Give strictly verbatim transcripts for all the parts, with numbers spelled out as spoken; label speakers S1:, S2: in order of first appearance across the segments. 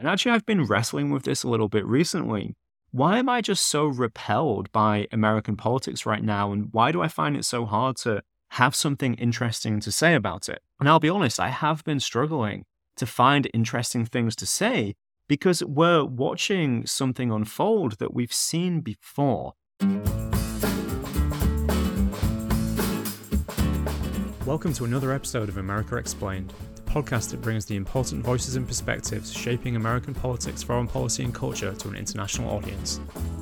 S1: And actually, I've been wrestling with this a little bit recently. Why am I just so repelled by American politics right now? And why do I find it so hard to have something interesting to say about it? And I'll be honest, I have been struggling to find interesting things to say because we're watching something unfold that we've seen before. Welcome to another episode of America Explained, the podcast that brings the important voices and perspectives shaping American politics, foreign policy and culture to an international audience.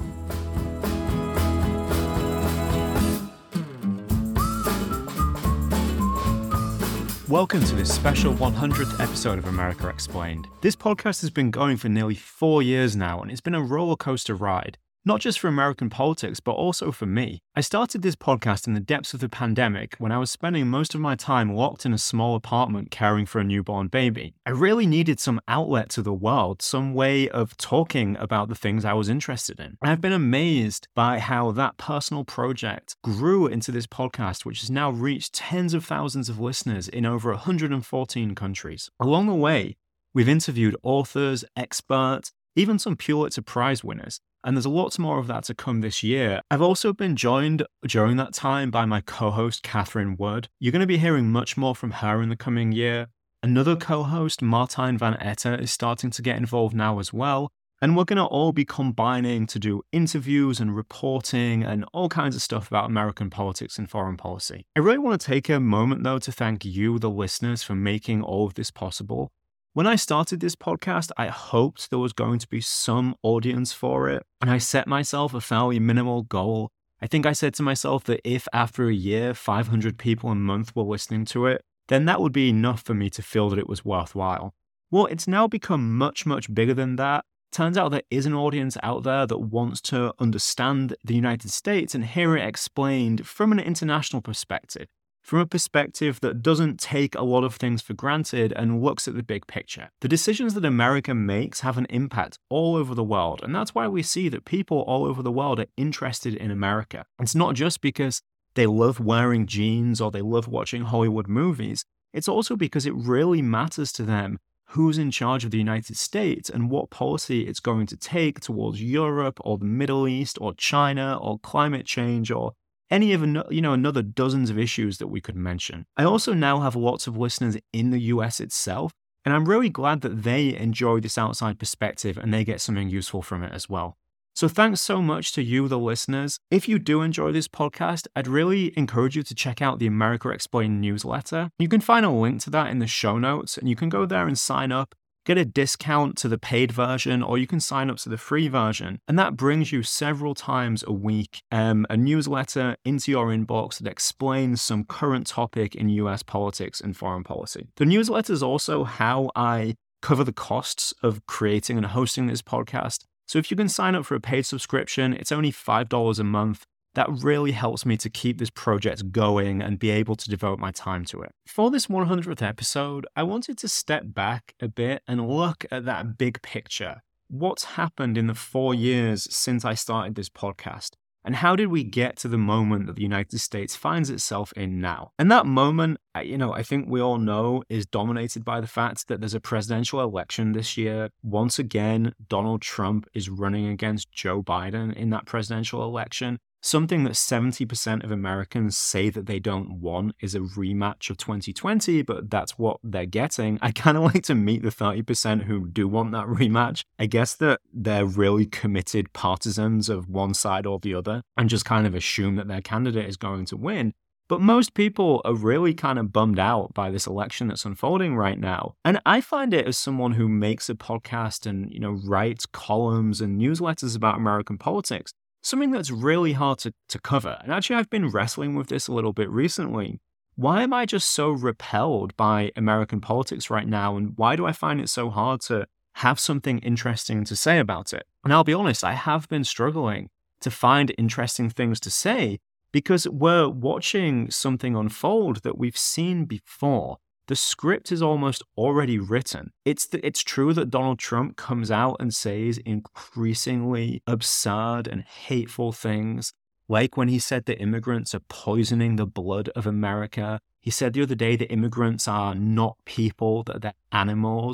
S1: Welcome to this special one hundredth episode of America Explained. This podcast has been going for nearly four years now, and it's been a roller coaster ride. Not just for American politics, but also for me. I started this podcast in the depths of the pandemic when I was spending most of my time locked in a small apartment caring for a newborn baby. I really needed some outlet to the world, some way of talking about the things I was interested in. And I've been amazed by how that personal project grew into this podcast, which has now reached tens of thousands of listeners in over one hundred fourteen countries. Along the way, we've interviewed authors, experts, even some Pulitzer Prize winners. And there's lots more of that to come this year. I've also been joined during that time by my co-host, Catherine Wood. You're going to be hearing much more from her in the coming year. Another co-host, Martijn van Etten, is starting to get involved now as well. And we're going to all be combining to do interviews and reporting and all kinds of stuff about American politics and foreign policy. I really want to take a moment, though, to thank you, the listeners, for making all of this possible. When I started this podcast, I hoped there was going to be some audience for it, and I set myself a fairly minimal goal. I think I said to myself that if after a year, five hundred people a month were listening to it, then that would be enough for me to feel that it was worthwhile. Well, it's now become much, much bigger than that. Turns out there is an audience out there that wants to understand the United States and hear it explained from an international perspective. From a perspective that doesn't take a lot of things for granted and looks at the big picture. The decisions that America makes have an impact all over the world, and that's why we see that people all over the world are interested in America. It's not just because they love wearing jeans or they love watching Hollywood movies, it's also because it really matters to them who's in charge of the United States and what policy it's going to take towards Europe or the Middle East or China or climate change or any of you know another dozens of issues that we could mention. I also now have lots of listeners in the U S itself, and I'm really glad that they enjoy this outside perspective and they get something useful from it as well. So thanks so much to you, the listeners. If you do enjoy this podcast, I'd really encourage you to check out the America Explained newsletter. You can find a link to that in the show notes, and you can go there and sign up. Get a discount to the paid version, or you can sign up to the free version. And that brings you several times a week um, a newsletter into your inbox that explains some current topic in U S politics and foreign policy. The newsletter is also how I cover the costs of creating and hosting this podcast. So if you can sign up for a paid subscription, it's only five dollars a month. That really helps me to keep this project going and be able to devote my time to it. For this one hundredth episode, I wanted to step back a bit and look at that big picture. What's happened in the four years since I started this podcast? And how did we get to the moment that the United States finds itself in now? And that moment, you know, I think we all know is dominated by the fact that there's a presidential election this year. Once again, Donald Trump is running against Joe Biden in that presidential election. Something that seventy percent of Americans say that they don't want is a rematch of twenty twenty, but that's what they're getting. I kind of like to meet the thirty percent who do want that rematch. I guess that they're really committed partisans of one side or the other and just kind of assume that their candidate is going to win. But most people are really kind of bummed out by this election that's unfolding right now. And I find it, as someone who makes a podcast and, you know, writes columns and newsletters about American politics, something that's really hard to, to cover. And actually, I've been wrestling with this a little bit recently. Why am I just so repelled by American politics right now? And why do I find it so hard to have something interesting to say about it? And I'll be honest, I have been struggling to find interesting things to say because we're watching something unfold that we've seen before. The script is almost already written. It's the, it's true that Donald Trump comes out and says increasingly absurd and hateful things, like when he said that immigrants are poisoning the blood of America. He said the other day that immigrants are not people, that they're animals.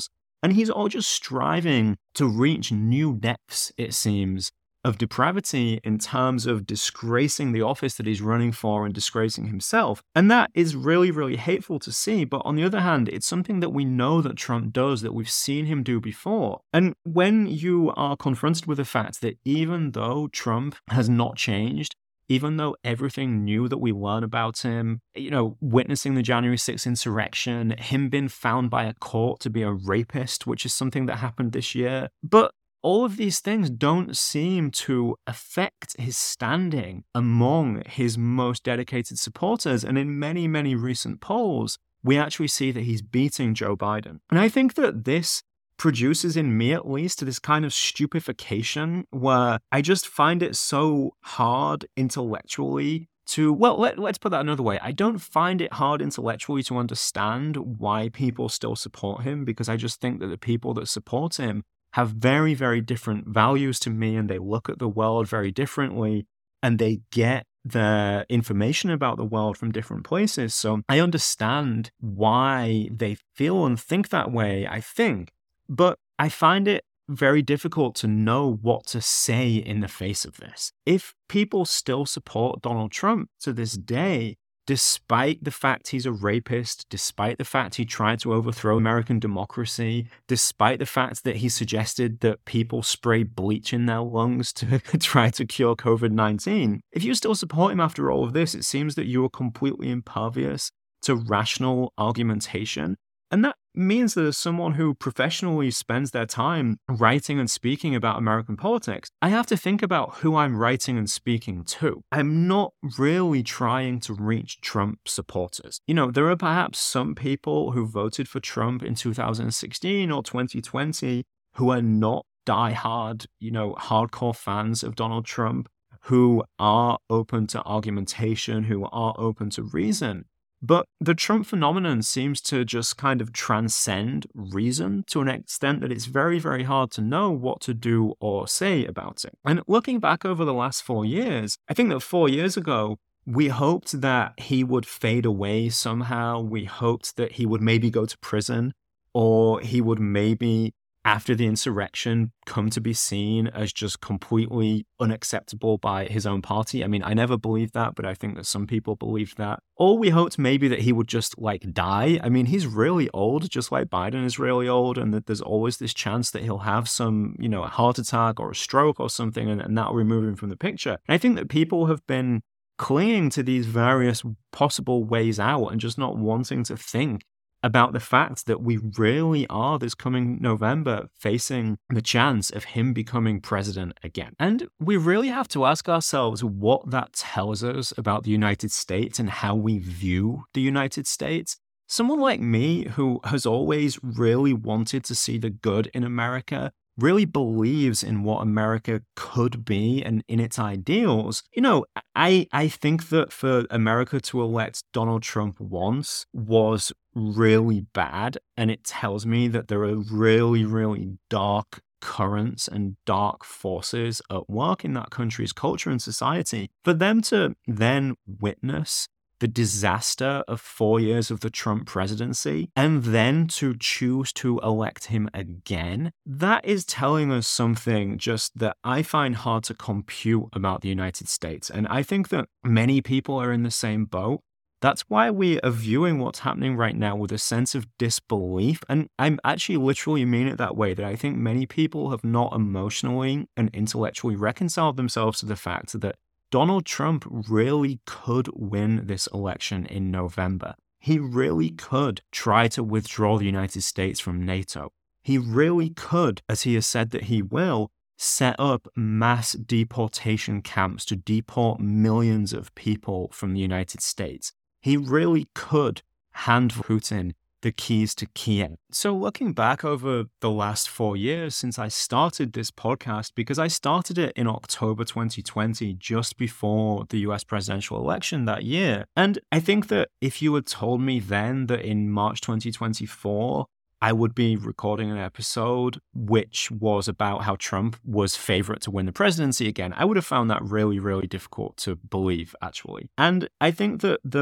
S1: And he's all just striving to reach new depths, it seems, of depravity in terms of disgracing the office that he's running for and disgracing himself. And that is really, really hateful to see. But on the other hand, it's something that we know that Trump does, that we've seen him do before. And when you are confronted with the fact that even though Trump has not changed, even though everything new that we learn about him, you know, witnessing the January sixth insurrection, him being found by a court to be a rapist, which is something that happened this year, but all of these things don't seem to affect his standing among his most dedicated supporters. And in many, many recent polls, we actually see that he's beating Joe Biden. And I think that this produces in me, at least, this kind of stupefaction where I just find it so hard intellectually to, well, let, let's put that another way. I don't find it hard intellectually to understand why people still support him, because I just think that the people that support him have very, very different values to me, and they look at the world very differently, and they get their information about the world from different places. So I understand why they feel and think that way, I think. But I find it very difficult to know what to say in the face of this. If people still support Donald Trump to this day, despite the fact he's a rapist, despite the fact he tried to overthrow American democracy, despite the fact that he suggested that people spray bleach in their lungs to try to cure covid nineteen, if you still support him after all of this, it seems that you are completely impervious to rational argumentation. And that means that as someone who professionally spends their time writing and speaking about American politics, I have to think about who I'm writing and speaking to. I'm not really trying to reach Trump supporters. You know, there are perhaps some people who voted for Trump in two thousand sixteen or twenty twenty who are not diehard, you know, hardcore fans of Donald Trump, who are open to argumentation, who are open to reason. But the Trump phenomenon seems to just kind of transcend reason to an extent that it's very, very hard to know what to do or say about it. And looking back over the last four years, I think that four years ago, we hoped that he would fade away somehow. We hoped that he would maybe go to prison, or he would maybe, after the insurrection, come to be seen as just completely unacceptable by his own party. I mean, I never believed that, but I think that some people believed that. Or we hoped maybe that he would just, like, die. I mean, he's really old, just like Biden is really old, and that there's always this chance that he'll have some, you know, a heart attack or a stroke or something, and, and that'll remove him from the picture. And I think that people have been clinging to these various possible ways out and just not wanting to think about the fact that we really are, this coming November, facing the chance of him becoming president again. And we really have to ask ourselves what that tells us about the United States and how we view the United States. Someone like me, who has always really wanted to see the good in America, really believes in what America could be and in its ideals. You know, I, I think that for America to elect Donald Trump once was really bad, and it tells me that there are really, really dark currents and dark forces at work in that country's culture and society. For them to then witness the disaster of four years of the Trump presidency, and then to choose to elect him again, that is telling us something just that I find hard to compute about the United States. And I think that many people are in the same boat. That's why we are viewing what's happening right now with a sense of disbelief. And I actually literally mean it that way, that I think many people have not emotionally and intellectually reconciled themselves to the fact that Donald Trump really could win this election in November. He really could try to withdraw the United States from NATO. He really could, as he has said that he will, set up mass deportation camps to deport millions of people from the United States. He really could hand Putin the keys to Kiev. So looking back over the last four years since I started this podcast, because I started it in October twenty twenty, just before the U S presidential election that year. And I think that if you had told me then that in March twenty twenty-four, I would be recording an episode which was about how Trump was favorite to win the presidency again, I would have found that really, really difficult to believe, actually. And I think that the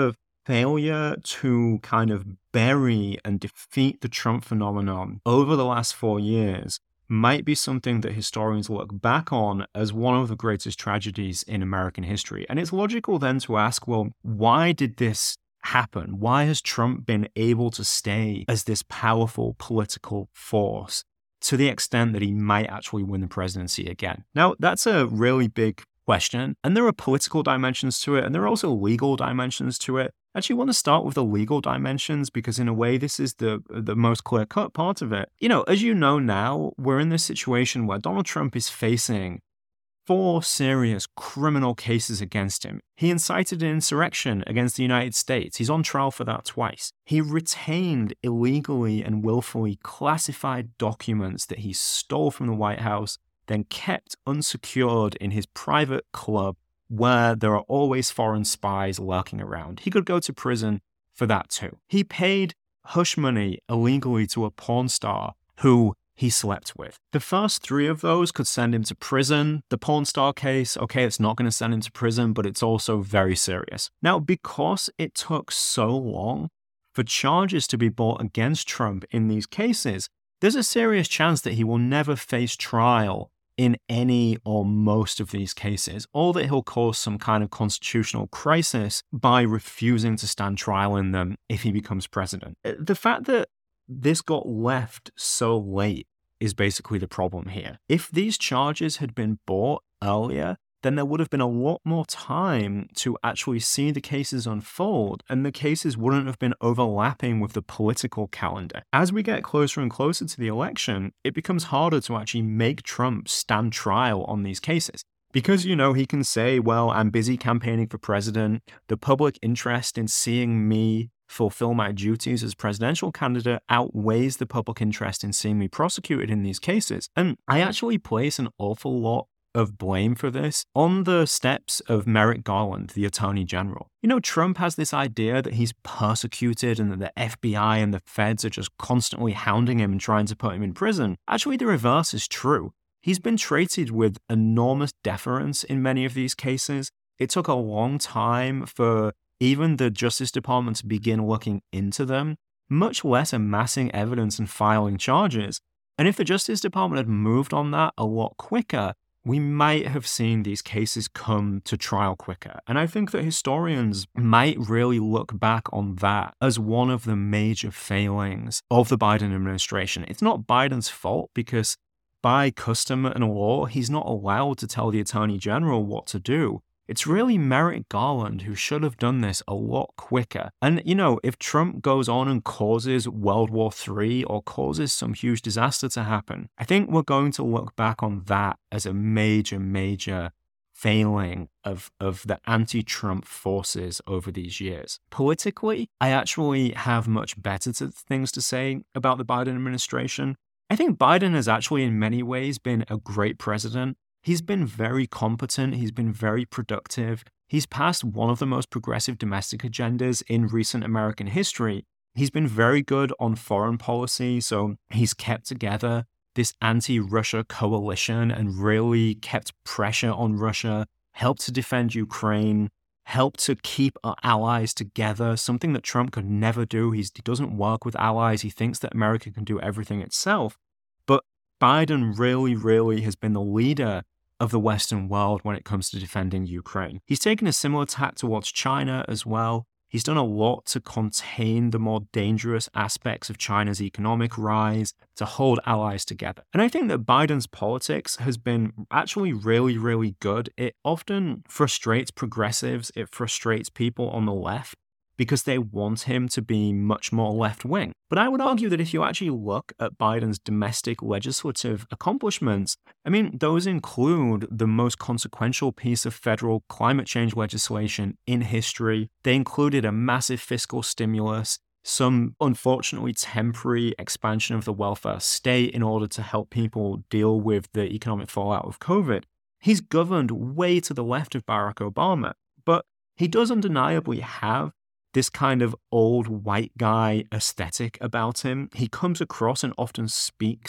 S1: failure to kind of bury and defeat the Trump phenomenon over the last four years might be something that historians look back on as one of the greatest tragedies in American history. And it's logical then to ask, well, why did this happen? Why has Trump been able to stay as this powerful political force to the extent that he might actually win the presidency again? Now, that's a really big question, and there are political dimensions to it, and there are also legal dimensions to it. I actually want to start with the legal dimensions because in a way this is the the most clear-cut part of it. You know, as you know now, we're in this situation where Donald Trump is facing four serious criminal cases against him. He incited an insurrection against the United States. He's on trial for that twice. He retained illegally and willfully classified documents that he stole from the White House, then kept unsecured in his private club where there are always foreign spies lurking around. He could go to prison for that too. He paid hush money illegally to a porn star who he slept with. The first three of those could send him to prison. The porn star case, okay, it's not going to send him to prison, but it's also very serious. Now, because it took so long for charges to be brought against Trump in these cases, there's a serious chance that he will never face trial in any or most of these cases, or that he'll cause some kind of constitutional crisis by refusing to stand trial in them if he becomes president. The fact that this got left so late is basically the problem here. If these charges had been brought earlier, then there would have been a lot more time to actually see the cases unfold, and the cases wouldn't have been overlapping with the political calendar. As we get closer and closer to the election, it becomes harder to actually make Trump stand trial on these cases. Because, you know, he can say, well, I'm busy campaigning for president. The public interest in seeing me fulfill my duties as presidential candidate outweighs the public interest in seeing me prosecuted in these cases. And I actually place an awful lot of blame for this on the steps of Merrick Garland, the Attorney General. You know, Trump has this idea that he's persecuted and that the F B I and the feds are just constantly hounding him and trying to put him in prison. Actually, the reverse is true. He's been treated with enormous deference in many of these cases. It took a long time for even the Justice Department to begin looking into them, much less amassing evidence and filing charges. And if the Justice Department had moved on that a lot quicker, we might have seen these cases come to trial quicker. And I think that historians might really look back on that as one of the major failings of the Biden administration. It's not Biden's fault because by custom and law, he's not allowed to tell the Attorney General what to do. It's really Merrick Garland who should have done this a lot quicker. And, you know, if Trump goes on and causes World War Three or causes some huge disaster to happen, I think we're going to look back on that as a major, major failing of, of the anti-Trump forces over these years. Politically, I actually have much better to, things to say about the Biden administration. I think Biden has actually in many ways been a great president. He's been very competent. He's been very productive. He's passed one of the most progressive domestic agendas in recent American history. He's been very good on foreign policy. So he's kept together this anti-Russia coalition and really kept pressure on Russia, helped to defend Ukraine, helped to keep our allies together, something that Trump could never do. He's, he doesn't work with allies. He thinks that America can do everything itself. But Biden really, really has been the leader of the Western world when it comes to defending Ukraine. He's taken a similar tack towards China as well. He's done a lot to contain the more dangerous aspects of China's economic rise, to hold allies together. And I think that Biden's politics has been actually really, really good. It often frustrates progressives. It frustrates people on the left because they want him to be much more left-wing. But I would argue that if you actually look at Biden's domestic legislative accomplishments, I mean, those include the most consequential piece of federal climate change legislation in history. They included a massive fiscal stimulus, some unfortunately temporary expansion of the welfare state in order to help people deal with the economic fallout of COVID. He's governed way to the left of Barack Obama, but he does undeniably have this kind of old white guy aesthetic about him. He comes across and often speaks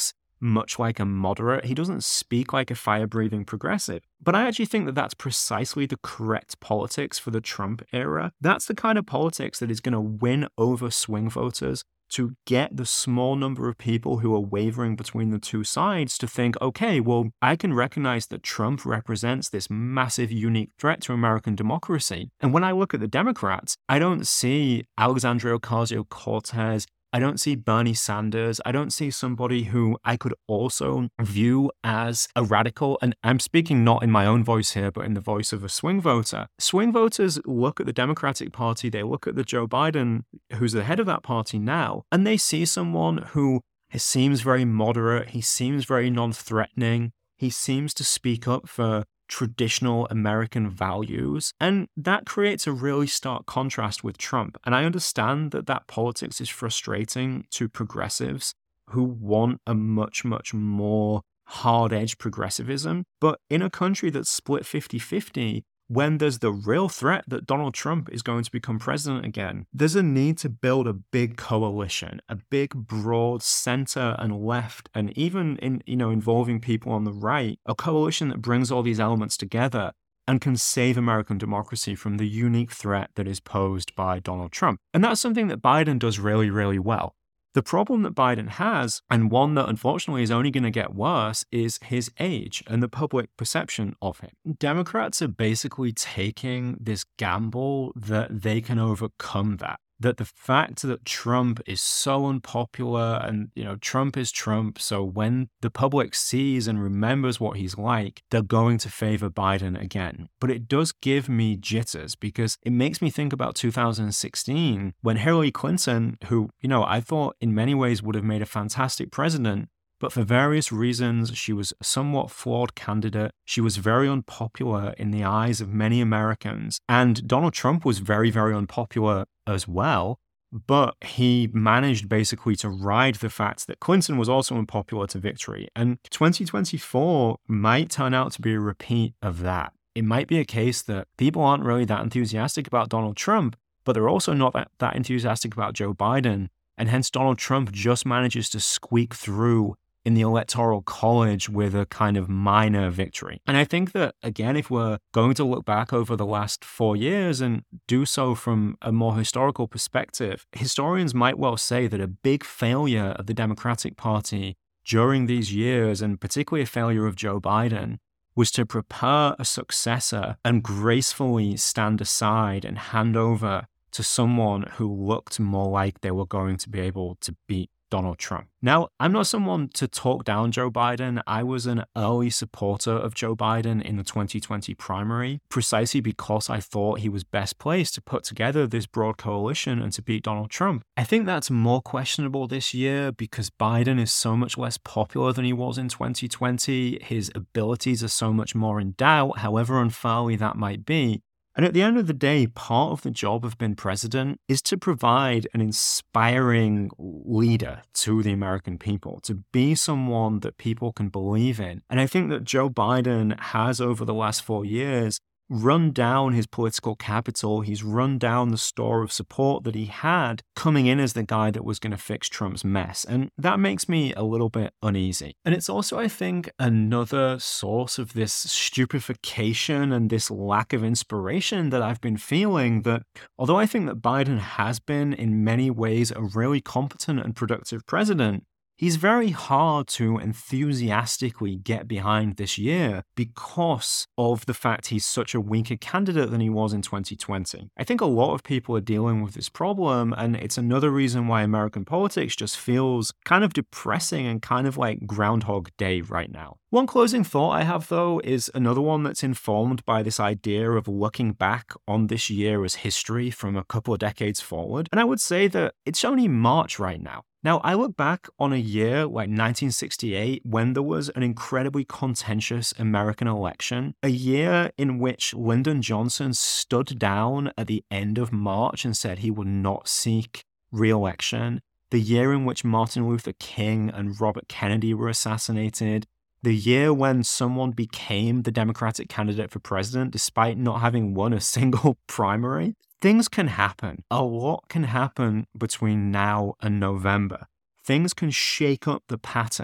S1: much like a moderate. He doesn't speak like a fire-breathing progressive. But I actually think that that's precisely the correct politics for the Trump era. That's the kind of politics that is going to win over swing voters, to get the small number of people who are wavering between the two sides to think, okay, well, I can recognize that Trump represents this massive, unique threat to American democracy. And when I look at the Democrats, I don't see Alexandria Ocasio-Cortez, I don't see Bernie Sanders. I don't see somebody who I could also view as a radical. And I'm speaking not in my own voice here, but in the voice of a swing voter. Swing voters look at the Democratic Party, they look at the Joe Biden, who's the head of that party now, and they see someone who seems very moderate, he seems very non-threatening, he seems to speak up for traditional American values. And that creates a really stark contrast with Trump. And I understand that that politics is frustrating to progressives who want a much, much more hard-edged progressivism. But in a country that's split fifty-fifty, when there's the real threat that Donald Trump is going to become president again, there's a need to build a big coalition, a big, broad center and left, and even in, you know, involving people on the right, a coalition that brings all these elements together and can save American democracy from the unique threat that is posed by Donald Trump. And that's something that Biden does really, really well. The problem that Biden has, and one that unfortunately is only going to get worse, is his age and the public perception of him. Democrats are basically taking this gamble that they can overcome that. That the fact that Trump is so unpopular and, you know, Trump is Trump, so when the public sees and remembers what he's like, they're going to favor Biden again. But it does give me jitters because it makes me think about two thousand sixteen when Hillary Clinton, who, you know, I thought in many ways would have made a fantastic president, but for various reasons, she was a somewhat flawed candidate. She was very unpopular in the eyes of many Americans. And Donald Trump was very, very unpopular as well. But he managed basically to ride the fact that Clinton was also unpopular to victory. And twenty twenty-four might turn out to be a repeat of that. It might be a case that people aren't really that enthusiastic about Donald Trump, but they're also not that, that enthusiastic about Joe Biden. And hence Donald Trump just manages to squeak through in the Electoral College with a kind of minor victory. And I think that, again, if we're going to look back over the last four years and do so from a more historical perspective, historians might well say that a big failure of the Democratic Party during these years, and particularly a failure of Joe Biden, was to prepare a successor and gracefully stand aside and hand over to someone who looked more like they were going to be able to beat Donald Trump. Now, I'm not someone to talk down Joe Biden. I was an early supporter of Joe Biden in the twenty twenty primary, precisely because I thought he was best placed to put together this broad coalition and to beat Donald Trump. I think that's more questionable this year because Biden is so much less popular than he was in twenty twenty. His abilities are so much more in doubt, however unfairly that might be. And at the end of the day, part of the job of being president is to provide an inspiring leader to the American people, to be someone that people can believe in. And I think that Joe Biden has, over the last four years, run down his political capital. He's run down the store of support that he had coming in as the guy that was going to fix Trump's mess. And that makes me a little bit uneasy. And it's also, I think, another source of this stupefaction and this lack of inspiration that I've been feeling, that although I think that Biden has been in many ways a really competent and productive president, he's very hard to enthusiastically get behind this year because of the fact he's such a weaker candidate than he was in twenty twenty. I think a lot of people are dealing with this problem, and it's another reason why American politics just feels kind of depressing and kind of like Groundhog Day right now. One closing thought I have, though, is another one that's informed by this idea of looking back on this year as history from a couple of decades forward. And I would say that it's only March right now. Now, I look back on a year like nineteen sixty-eight when there was an incredibly contentious American election, a year in which Lyndon Johnson stood down at the end of March and said he would not seek re-election, the year in which Martin Luther King and Robert Kennedy were assassinated, the year when someone became the Democratic candidate for president despite not having won a single primary. Things can happen. A lot can happen between now and November. Things can shake up the pattern.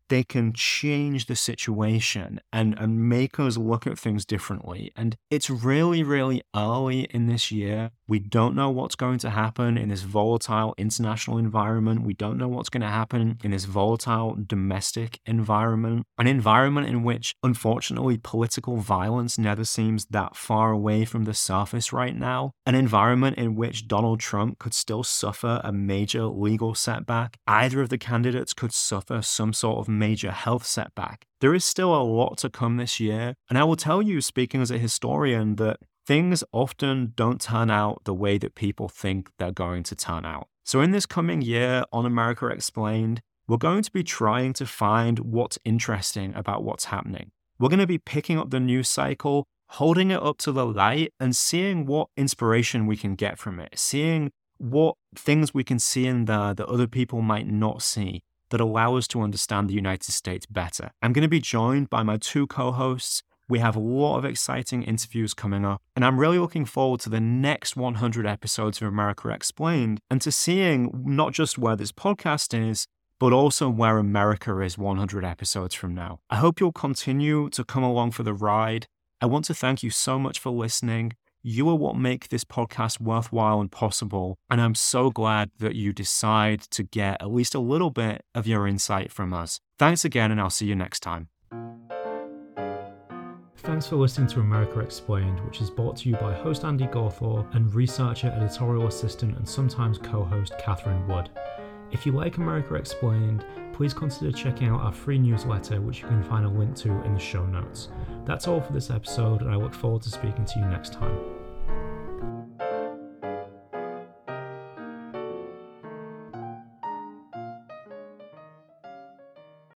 S1: they can change the situation and, and make us look at things differently. And it's really, really early in this year. We don't know what's going to happen in this volatile international environment. We don't know what's going to happen in this volatile domestic environment, an environment in which, unfortunately, political violence never seems that far away from the surface right now, an environment in which Donald Trump could still suffer a major legal setback. Either of the candidates could suffer some sort of major health setback. There is still a lot to come this year, and I will tell you, speaking as a historian, that things often don't turn out the way that people think they're going to turn out. So in this coming year on America Explained, we're going to be trying to find what's interesting about what's happening. We're going to be picking up the news cycle, holding it up to the light, and seeing what inspiration we can get from it, seeing what things we can see in there that other people might not see, that allow us to understand the United States better. I'm going to be joined by my two co-hosts. We have a lot of exciting interviews coming up, and I'm really looking forward to the next one hundred episodes of America Explained and to seeing not just where this podcast is, but also where America is one hundred episodes from now. I hope you'll continue to come along for the ride. I want to thank you so much for listening. You are what make this podcast worthwhile and possible, and I'm so glad that you decide to get at least a little bit of your insight from us. Thanks again, and I'll see you next time. Thanks for listening to America Explained, which is brought to you by host Andy Gawthorpe and researcher, editorial assistant, and sometimes co-host Catherine Wood. If you like America Explained, please consider checking out our free newsletter, which you can find a link to in the show notes. That's all for this episode, and I look forward to speaking to you next time.